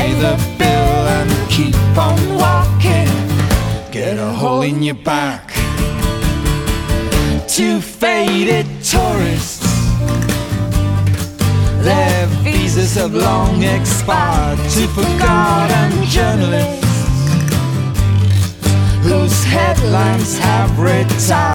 pay the bill and keep on walking. Get a hole in your back. Two faded tourists, their visas have long expired. Two forgotten journalists whose headlines have retired.